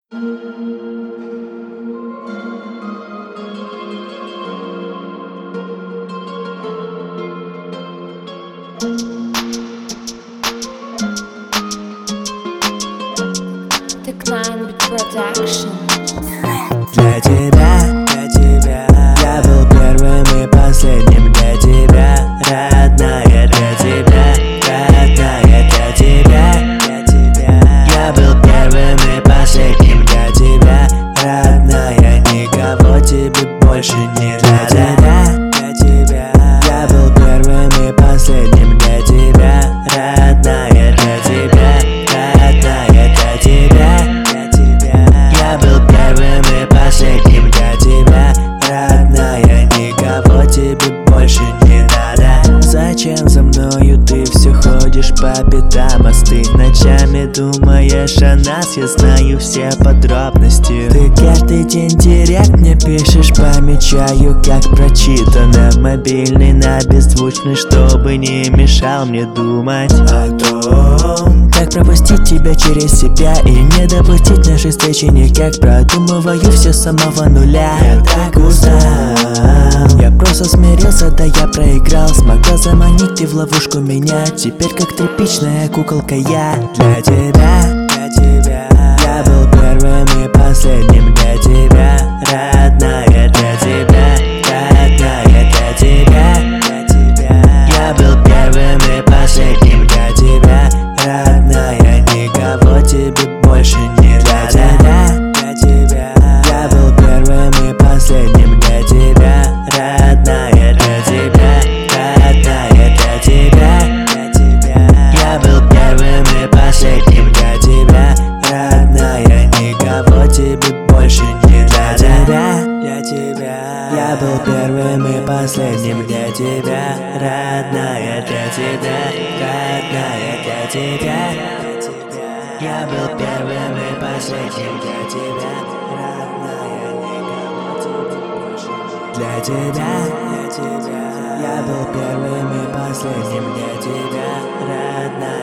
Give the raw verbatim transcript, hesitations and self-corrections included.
Для тебя, для тебя я был первым и последним. Для тебя, родная, для тебя, родная, для тебя, для тебя я был первым и последним. Для тебя, родная, никого тебе больше не надо. Для тебя я был первым и последним. Для тебя, родная, для тебя, родная, для тебя, для тебя я был первым и последним. Для тебя, родная, никого тебе больше не надо. Зачем за мною ты все ходишь по пятам, а ты ночами думаешь о нас? Я знаю все подробности. Ты каждый день директ мне пишешь, помечаю как прочитано. Мобильный на беззвучный, чтобы не мешал мне думать о том, как пропустить тебя через себя и не допустить нашей встречи никак. Продумываю все с самого нуля. Я так устал, я просто смирился, да я проиграл. Смогла заманить ты в ловушку меня. Теперь как тряпичная куколка я. Для тебя, для тебя я был первым и последним. Для тебя, родная, для тебя, родная, для тебя, для тебя я был первым и последним. Для тебя, родная, никого тебе больше не надо. Для тебя я был первым и последним. Для тебя, родная, для тебя, родная, для тебя, для тебя я был первым и последним. Для тебя, родная, никого тебе больше не надо. Для тебя я был первым и последним. Для тебя, родная, для тебя, родная, для тебя я был первым и последним. Для тебя, родная, никого тебе больше не надо. Для тебя, для тебя я был первым и последним. Для тебя, родная.